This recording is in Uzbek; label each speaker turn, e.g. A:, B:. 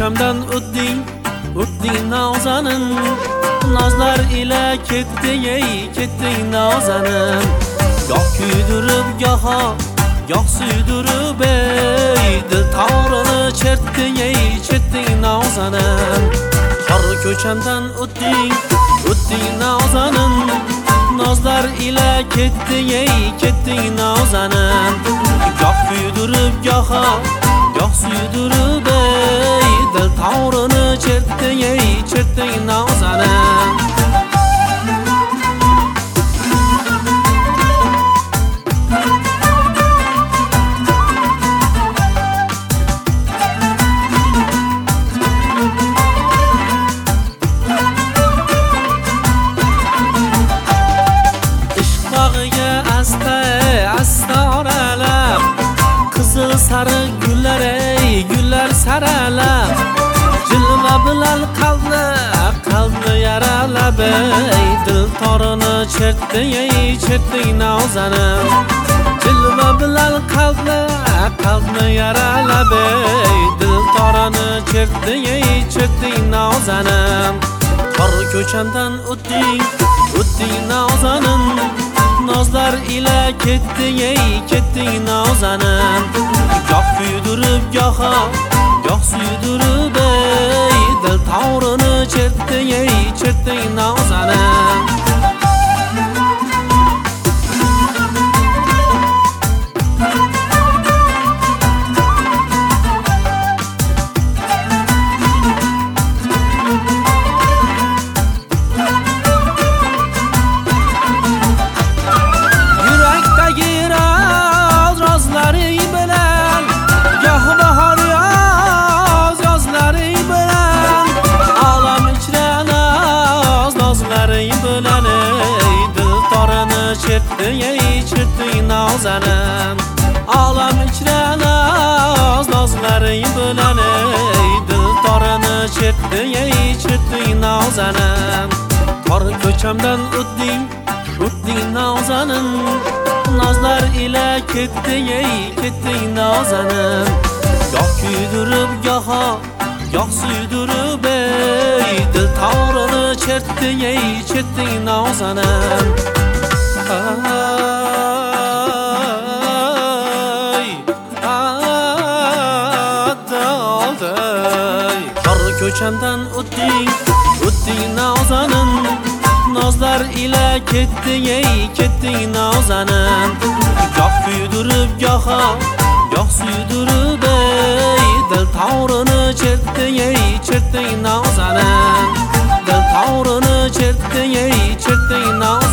A: ko'chamdan o'tding nozanin, nozlar ila ketding ketding nozanin. Goh kuydirib goh suydirib dil tog'rini chertding nozanin. Qor ko'chamdan o'tding nozanin, nozlar ila ketding nozanin. Goh kuydirib goh suydirib dil tog'rini chertding nozanin. Asta oralab qizil sariq gullar saralab, jilva bilan qalbni yaralab dil torini chertding nozanin. Jilva bilan qalbni yaralab dil torini chertding nozanin. Qor ko'chamdan o'tding nozanin, nozlar ila ketding nozanin. Goh kuydirib goh suydirib dil tog'rini chertding nozanin. Chertding nozanin. Olam ichra nozlaring bilan dil torini chertding nozanin. Qor ko'chamdan o'tding nozanin, nozlar ila ketding nozanin. Goh kuydirib goh suydirib dil tog'rini chertding nozanin. Qor ko'chamdan o'tding nozanin, nozlar ila ketding nozanin. Goh kuydirib goh suydirib dil tog'rini chertding nozanin. Dil tog'rini chertding nozanin.